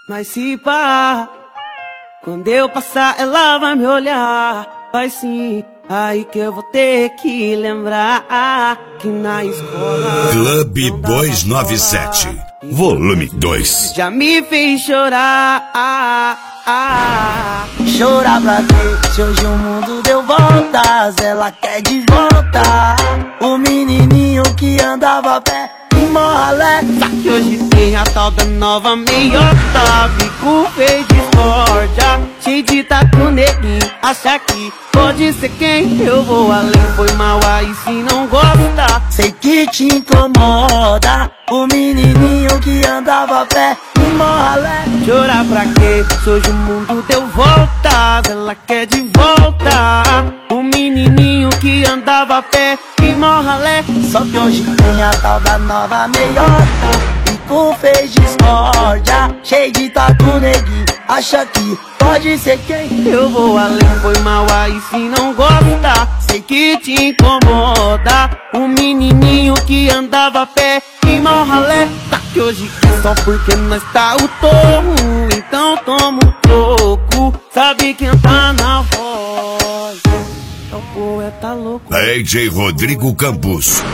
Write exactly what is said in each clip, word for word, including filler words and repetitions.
Mas se pá, quando eu passar ela vai me olhar. Vai sim, aí que eu vou ter que lembrar que na escola Clube dois nove sete, volume dois. já me fez chorar. ah, ah. Chorar pra quê? Se hoje o mundo deu voltas, ela quer de volta o menininho que andava a pé em Morralé. Só que hoje tem a tal da nova meiota, bico fez discórdia, cheio de tatu neguinho, acha que pode ser quem? Eu vou além, foi mal aí se não gosta. Sei que te incomoda o menininho que andava a pé em Morralé. Chorar pra quê? Se hoje o mundo deu voltas, ela quer de volta o menininho que andava a pé em Morralé. Só que hoje tem a tal da nova meiota, bico fez discórdia, cheio de tatu neguinho, acha que pode ser quem? Eu vou além, foi mal aí se não gosta. Sei que te incomoda o menininho que andava a pé em Morralé. Tá que hoje quer só porque nós tá o torro, então toma um troco, sabe quem tá na voz? É o poeta louco. D J Rodrigo Campos.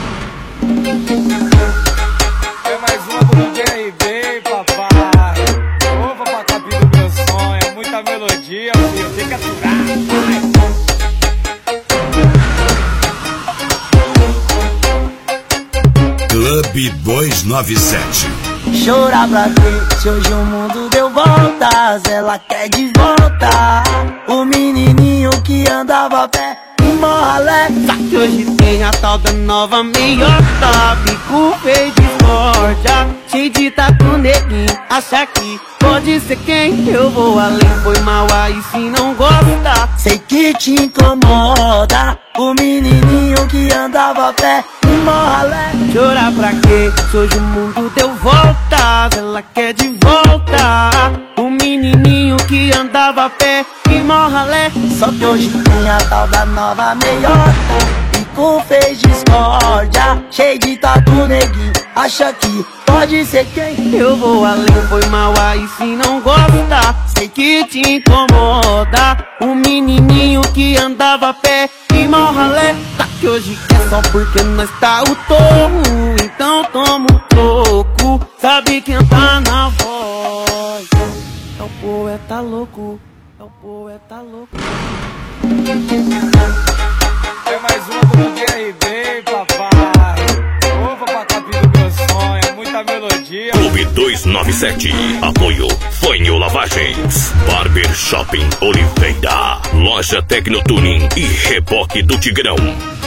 É mais uma do D R B, papai. Ô, papai, capim do meu sonho. É muita melodia, filho. Tem que aturar. Clube dois nove sete. Chorar pra quê? Se hoje o mundo deu voltas, ela quer de volta o menininho que andava a pé em Morralé. Só que hoje tem a tal da nova meiota, bico fez discórdia, cheio de tatu neguinho, acha que pode ser quem? Eu vou além, foi mal aí se não gosta. Sei que te incomoda o menininho que andava a pé em Morralé. Chorar pra quê? Se hoje o mundo deu voltas, ela quer de volta o menininho que andava a pé em Morralé. Só que hoje tem a tal da nova meiota, bico fez discórdia, cheio de tatu neguinho, acha que pode ser quem? Eu vou além, foi mal aí se não gosta. Sei que te incomoda o menininho que andava a pé em Morralé. Tá que hoje quer só porque nós tá o torro, então toma um troco, sabe quem tá na voz? É o poeta louco, é o poeta louco. É mais uma do D R B, papai. Ô, papai, capim do meu sonho. É muita melodia. Clube dois nove sete. Apoio Fanho Lavagens, Barber Shopping Oliveira, Loja Tecnotuning e Reboque do Tigrão.